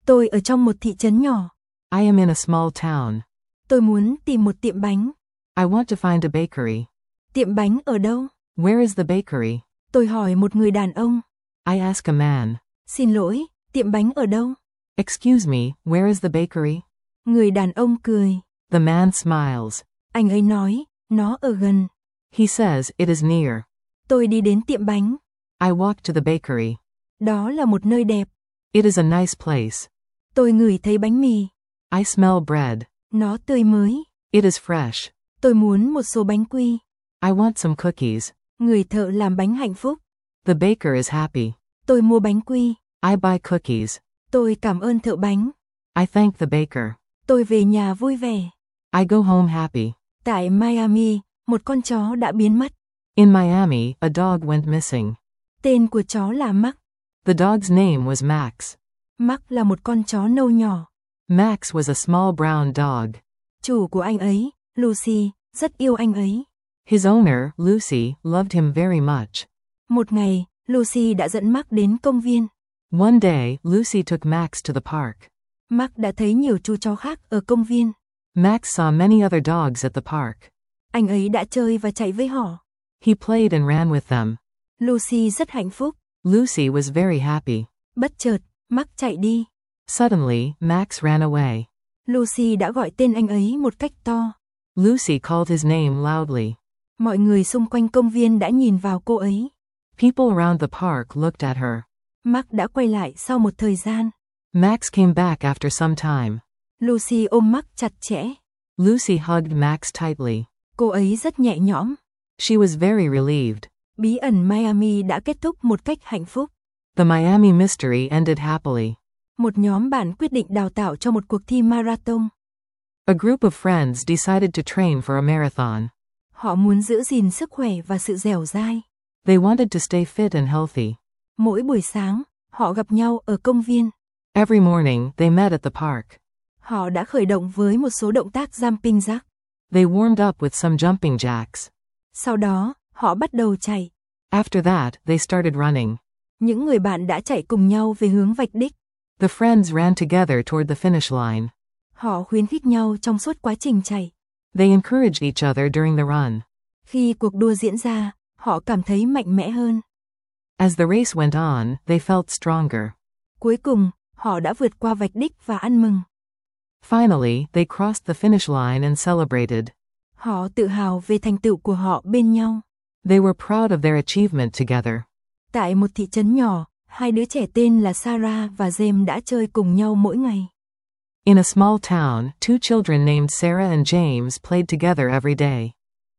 Tôi ở trong một thị trấn nhỏ. I am in a small town. Tôi muốn tìm một tiệm bánh. I want to find a bakery. Tiệm bánh ở đâu? Where is the bakery? Tôi hỏi một người đàn ông. I ask a man. Xin lỗi, tiệm bánh ở đâu? Excuse me, where is the bakery? Người đàn ông cười. The man smiles. Anh ấy nói, nó ở gần. He says, it is near. Tôi đi đến tiệm bánh. I walk to the bakery. Đó là một nơi đẹp. It is a nice place. Tôi ngửi thấy bánh mì. I smell bread. Nó tươi mới. It is fresh. Tôi muốn một số bánh quy. I want some cookies. Người thợ làm bánh hạnh phúc. The baker is happy. Tôi mua bánh quy. I buy cookies. Tôi cảm ơn thợ bánh. I thank the baker. Tôi về nhà vui vẻ. I go home happy. Tại Miami, một con chó đã biến mất. In Miami, a dog went missing. Tên của chó là Max. The dog's name was Max. Max là một con chó nâu nhỏ. Max was a small brown dog. Chủ của anh ấy, Lucy, rất yêu anh ấy. His owner, Lucy, loved him very much. Một ngày, Lucy đã dẫn Max đến công viên. One day, Lucy took Max to the park. Max đã thấy nhiều chú chó khác ở công viên. Max saw many other dogs at the park. Anh ấy đã chơi và chạy với họ. He played and ran with them. Lucy rất hạnh phúc. Lucy was very happy. Bất chợt, Max chạy đi. Suddenly, Max ran away. Lucy đã gọi tên anh ấy một cách to. Lucy called his name loudly. Mọi người xung quanh công viên đã nhìn vào cô ấy. People around the park looked at her. Max đã quay lại sau một thời gian. Max came back after some time. Lucy ôm Max chặt chẽ. Lucy hugged Max tightly. Cô ấy rất nhẹ nhõm. She was very relieved. Bí ẩn Miami đã kết thúc một cách hạnh phúc. The Miami mystery ended happily. Một nhóm bạn quyết định đào tạo cho một cuộc thi marathon. A group of friends decided to train for a marathon. Họ muốn giữ gìn sức khỏe và sự dẻo dai. They wanted to stay fit and healthy. Mỗi buổi sáng, họ gặp nhau ở công viên. Every morning, they met at the park. Họ đã khởi động với một số động tác jumping jack. They warmed up with some jumping jacks. Sau đó, họ bắt đầu chạy. After that, they started running. Những người bạn đã chạy cùng nhau về hướng vạch đích. The friends ran together toward the finish line. Họ khuyến khích nhau trong suốt quá trình chạy. They encouraged each other during the run. Khi cuộc đua diễn ra, họ cảm thấy mạnh mẽ hơn. As the race went on, they felt stronger. Cuối cùng, họ đã vượt qua vạch đích và ăn mừng. Finally, they crossed the finish line and celebrated. Họ tự hào về thành tựu của họ bên nhau. They were proud of their achievement together. Tại một thị trấn nhỏ, hai đứa trẻ tên là Sarah và James đã chơi cùng nhau mỗi ngày. In a small town, two children named Sarah and James played together every day.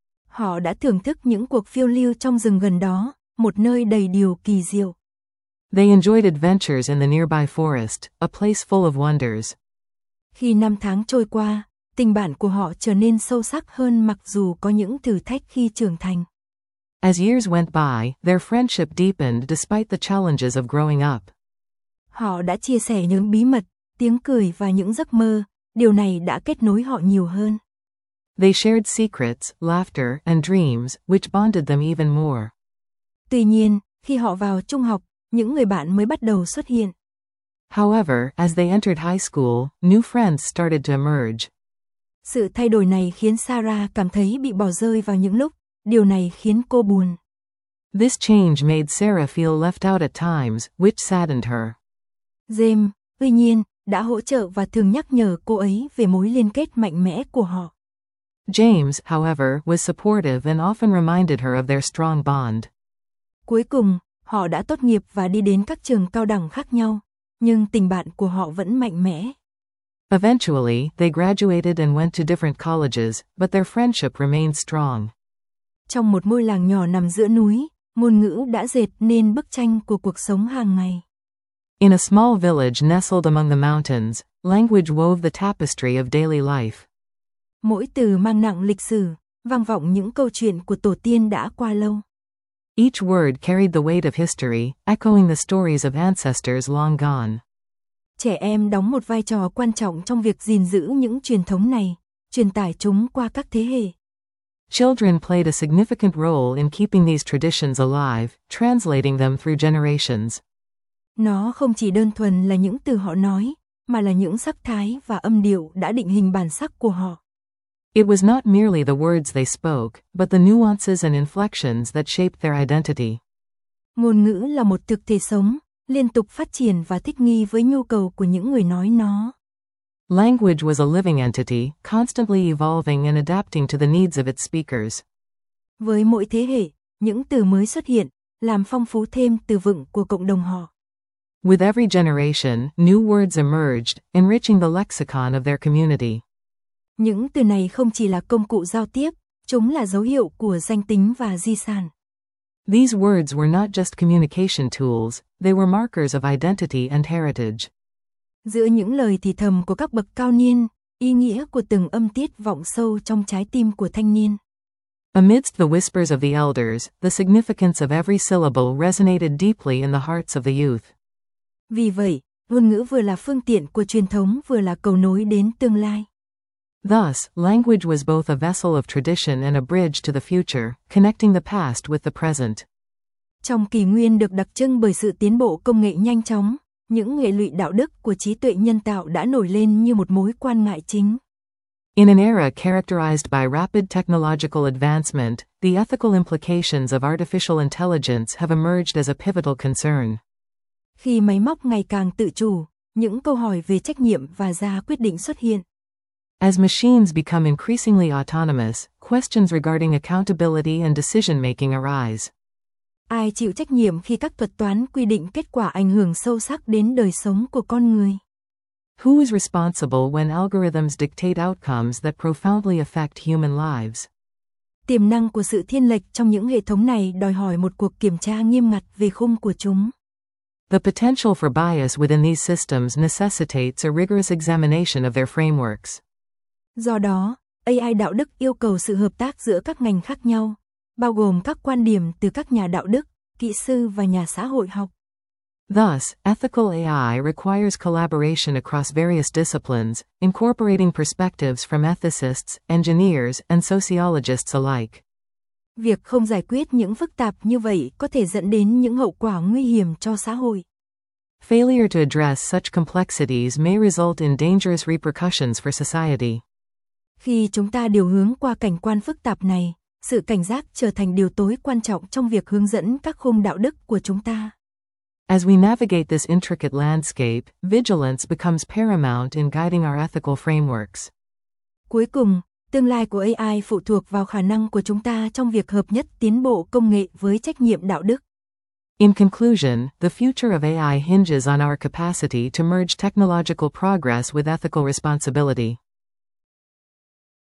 Họ đã thưởng thức những cuộc phiêu lưu trong rừng gần đó, một nơi đầy điều kỳ diệu. They enjoyed adventures in the nearby forest, a place full of wonders. Khi năm tháng trôi qua, tình bạn của họ trở nên sâu sắc hơn mặc dù có những thử thách khi trưởng thành. As years went by, their friendship deepened despite the challenges of growing up. Họ đã chia sẻ những bí mật, tiếng cười và những giấc mơ, điều này đã kết nối họ nhiều hơn. They shared secrets, laughter, and dreams, which bonded them even more. Tuy nhiên, khi họ vào trung học, những người bạn mới bắt đầu xuất hiện. However, as they entered high school, new friends started to emerge. Sự thay đổi này khiến Sarah cảm thấy bị bỏ rơi vào những lúc, điều này khiến cô buồn. This change made Sarah feel left out at times, which saddened her. James, tuy nhiên, đã hỗ trợ và thường nhắc nhở cô ấy về mối liên kết mạnh mẽ của họ. James, however, was supportive and often reminded her of their strong bond. Cuối cùng, họ đã tốt nghiệp và đi đến các trường cao đẳng khác nhau, nhưng tình bạn của họ vẫn mạnh mẽ. Eventually, they graduated and went to different colleges, but their friendship remained strong. Trong một ngôi làng nhỏ nằm giữa núi, ngôn ngữ đã dệt nên bức tranh của cuộc sống hàng ngày. In a small village nestled among the mountains, language wove the tapestry of daily life. Mỗi từ mang nặng lịch sử, vang vọng những câu chuyện của tổ tiên đã qua lâu. Each word carried the weight of history, echoing the stories of ancestors long gone. Trẻ em đóng một vai trò quan trọng trong việc gìn giữ những truyền thống này, truyền tải chúng qua các thế hệ. Children played a significant role in keeping these traditions alive, translating them through generations. Nó không chỉ đơn thuần là những từ họ nói, mà là những sắc thái và âm điệu đã định hình bản sắc của họ. It was not merely the words they spoke, but the nuances and inflections that shaped their identity. Ngôn ngữ là một thực thể sống, liên tục phát triển và thích nghi với nhu cầu của những người nói nó. Language was a living entity, constantly evolving and adapting to the needs of its speakers. Với mỗi thế hệ, những từ mới xuất hiện, làm phong phú thêm từ vựng của cộng đồng họ. With every generation, new words emerged, enriching the lexicon of their community. Những từ này không chỉ là công cụ giao tiếp, chúng là dấu hiệu của danh tính và di sản. These words were not just communication tools, they were markers of identity and heritage. Giữa những lời thì thầm của các bậc cao niên, ý nghĩa của từng âm tiết vọng sâu trong trái tim của thanh niên. Amidst the whispers of the elders, the significance of every syllable resonated deeply in the hearts of the youth. Vì vậy, ngôn ngữ vừa là phương tiện của truyền thống vừa là cầu nối đến tương lai. Thus, language was both a vessel of tradition and a bridge to the future, connecting the past with the present. Trong kỷ nguyên được đặc trưng bởi sự tiến bộ công nghệ nhanh chóng, những hệ lụy đạo đức của trí tuệ nhân tạo đã nổi lên như một mối quan ngại chính. In an era characterized by rapid technological advancement, the ethical implications of artificial intelligence have emerged as a pivotal concern. Khi máy móc ngày càng tự chủ, những câu hỏi về trách nhiệm và ra quyết định xuất hiện. As machines become increasingly autonomous, questions regarding accountability and decision-making arise. Ai chịu trách nhiệm khi các thuật toán quy định kết quả ảnh hưởng sâu sắc đến đời sống của con người? Who is responsible when algorithms dictate outcomes that profoundly affect human lives? Tiềm năng của sự thiên lệch trong những hệ thống này đòi hỏi một cuộc kiểm tra nghiêm ngặt về khung của chúng. The potential for bias within these systems necessitates a rigorous examination of their frameworks. Do đó, AI đạo đức yêu cầu sự hợp tác giữa các ngành khác nhau, bao gồm các quan điểm từ các nhà đạo đức, kỹ sư và nhà xã hội học. Thus, ethical AI requires collaboration across various disciplines, incorporating perspectives from ethicists, engineers, and sociologists alike. Việc không giải quyết những phức tạp như vậy có thể dẫn đến những hậu quả nguy hiểm cho xã hội. Failure to address such complexities may result in dangerous repercussions for society. Khi chúng ta điều hướng qua cảnh quan phức tạp này, sự cảnh giác trở thành điều tối quan trọng trong việc hướng dẫn các khung đạo đức của chúng ta. As we navigate this intricate landscape, vigilance becomes paramount in guiding our ethical frameworks. Cuối cùng, tương lai của AI phụ thuộc vào khả năng của chúng ta trong việc hợp nhất tiến bộ công nghệ với trách nhiệm đạo đức. In conclusion, the future of AI hinges on our capacity to merge technological progress with ethical responsibility.